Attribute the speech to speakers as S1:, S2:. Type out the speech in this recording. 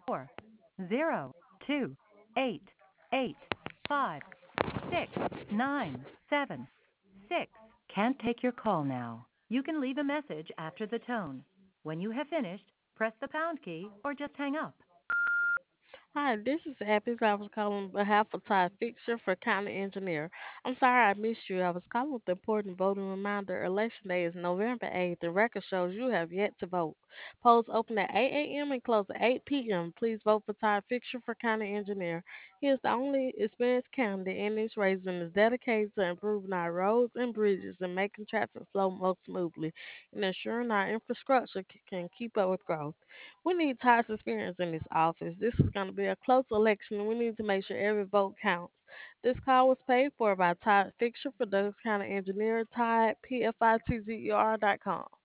S1: 402-885-697. Can't take your call now. You can leave a message after the tone. When you have finished, press the pound key or just hang up.
S2: Hi, this is Abby. I was calling on behalf of Todd Fixer for County Engineer. I'm sorry I missed you. I was calling with the important voting reminder. Election Day is November 8th. The record shows you have yet to vote. Polls open at 8 a.m. and close at 8 p.m. Please vote for Todd Fixer for County Engineer. He is the only experienced candidate in this race and is dedicated to improving our roads and bridges and making traffic flow more smoothly and ensuring our infrastructure can keep up with growth. We need Todd's experience in this office. This is going to be a close election, and we need to make sure every vote counts. This call was paid for by Todd Fixer for Douglas County Engineer, Todd, PFITZER.com.